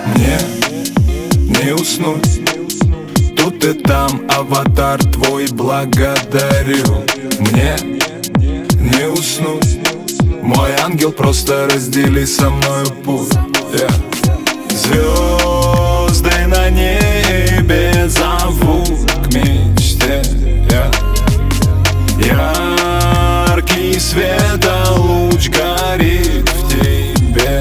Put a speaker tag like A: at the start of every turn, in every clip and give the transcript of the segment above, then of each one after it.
A: Мне не уснуть. Тут и там аватар твой, благодарю. Мне не уснуть. Мой ангел, просто раздели со мною путь. Звезды на небе зовут к мечте. Яркий светолуч горит в тебе.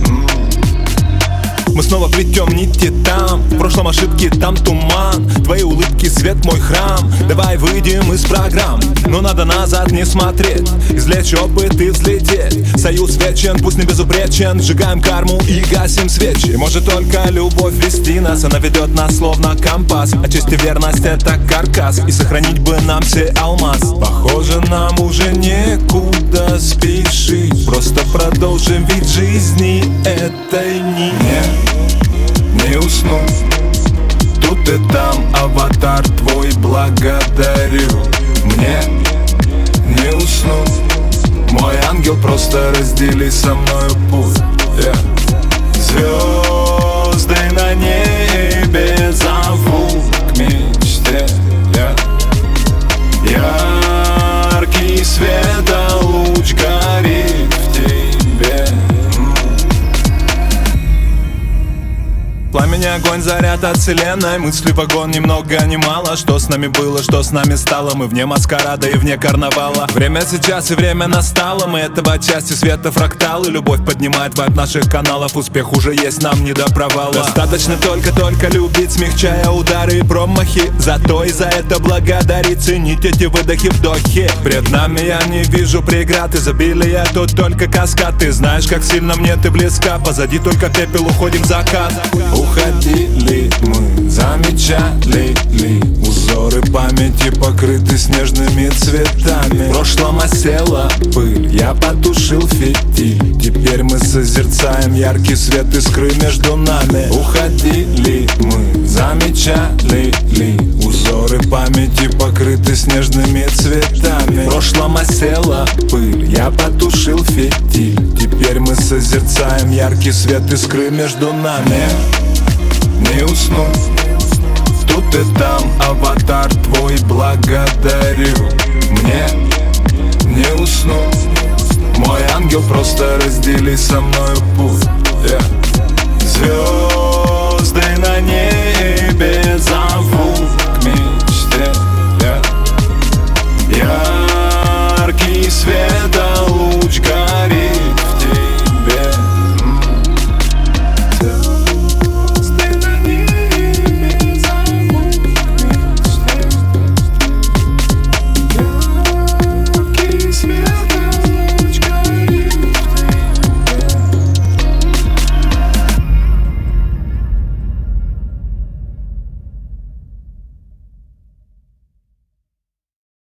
A: Мы снова плетем нити там, в прошлом ошибки, там туман. Твои улыбки, свет, мой храм. Давай выйдем из программ, но надо назад не смотреть. Извлечь опыт и взлететь. Союз вечен, пусть не безупречен. Сжигаем карму и гасим свечи. Может только любовь вести нас, она ведет нас словно компас. А честь и верность — это каркас, и сохранить бы нам все алмаз. Похоже, нам уже некуда спешить. Просто продолжим вид жизни этой не уснуть. Тут и там аватар твой, благодарю. Мне не уснуть. Мой ангел, просто раздели со мною путь. Звезды на небе зовут к мечте. Яркий светолуч горит в тебе. Пламень, огонь, заряд от вселенной. Мысли вагон, ни много ни мало. Что с нами было, что с нами стало. Мы вне маскарада и вне карнавала. Время сейчас и время настало. Мы этого части света фракталы. Любовь поднимает вайб наших каналов. Успех уже есть, нам не до провала. Достаточно только любить, смягчая удары и промахи. Зато и за это благодарить, ценить эти выдохи, вдохи. Пред нами я не вижу преград. Изобилия тут только каскад. Ты знаешь, как сильно мне ты близка. Позади только пепел, уходим в закат. Уходили мы, замечали ли узоры памяти, покрыты снежными цветами. В прошлом осела пыль, я потушил фитиль. Теперь мы созерцаем яркий свет искры между нами. Уходили мы, замечали ли узоры памяти, покрыты снежными цветами. В прошлом осела пыль, я потушил фитиль. Теперь мы созерцаем яркий свет искры между нами. Не уснуть. Тут и там аватар твой, благодарю. Мне не уснуть. Мой ангел, просто раздели со мною путь. Звезды